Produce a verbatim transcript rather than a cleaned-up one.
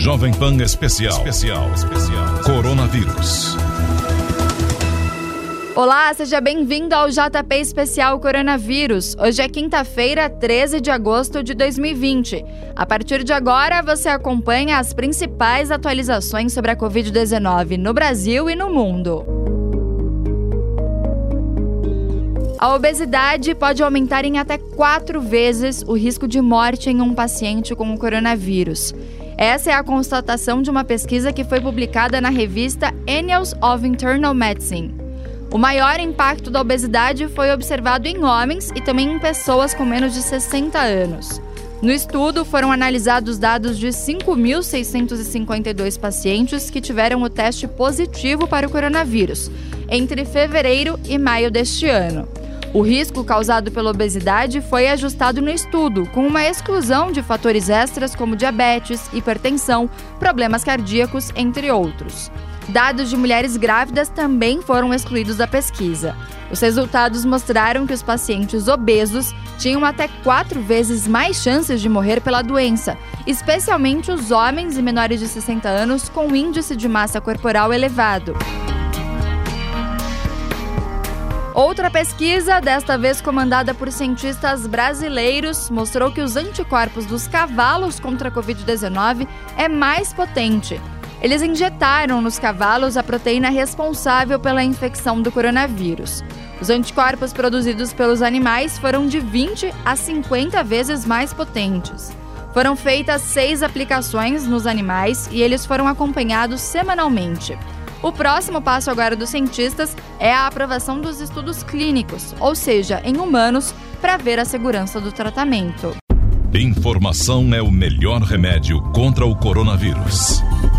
Jovem Pan Especial. Especial. Especial. Coronavírus. Olá, seja bem-vindo ao J P Especial Coronavírus. Hoje é quinta-feira, treze de agosto de dois mil e vinte. A partir de agora, você acompanha as principais atualizações sobre a covid dezenove no Brasil e no mundo. A obesidade pode aumentar em até quatro vezes o risco de morte em um paciente com o coronavírus. Essa é a constatação de uma pesquisa que foi publicada na revista Annals of Internal Medicine. O maior impacto da obesidade foi observado em homens e também em pessoas com menos de sessenta anos. No estudo, foram analisados dados de cinco mil seiscentos e cinquenta e dois pacientes que tiveram o teste positivo para o coronavírus, entre fevereiro e maio deste ano. O risco causado pela obesidade foi ajustado no estudo, com uma exclusão de fatores extras como diabetes, hipertensão, problemas cardíacos, entre outros. Dados de mulheres grávidas também foram excluídos da pesquisa. Os resultados mostraram que os pacientes obesos tinham até quatro vezes mais chances de morrer pela doença, especialmente os homens e menores de sessenta anos com índice de massa corporal elevado. Outra pesquisa, desta vez comandada por cientistas brasileiros, mostrou que os anticorpos dos cavalos contra a covid dezenove é mais potente. Eles injetaram nos cavalos a proteína responsável pela infecção do coronavírus. Os anticorpos produzidos pelos animais foram de vinte a cinquenta vezes mais potentes. Foram feitas seis aplicações nos animais e eles foram acompanhados semanalmente. O próximo passo agora dos cientistas é a aprovação dos estudos clínicos, ou seja, em humanos, para ver a segurança do tratamento. Informação é o melhor remédio contra o coronavírus.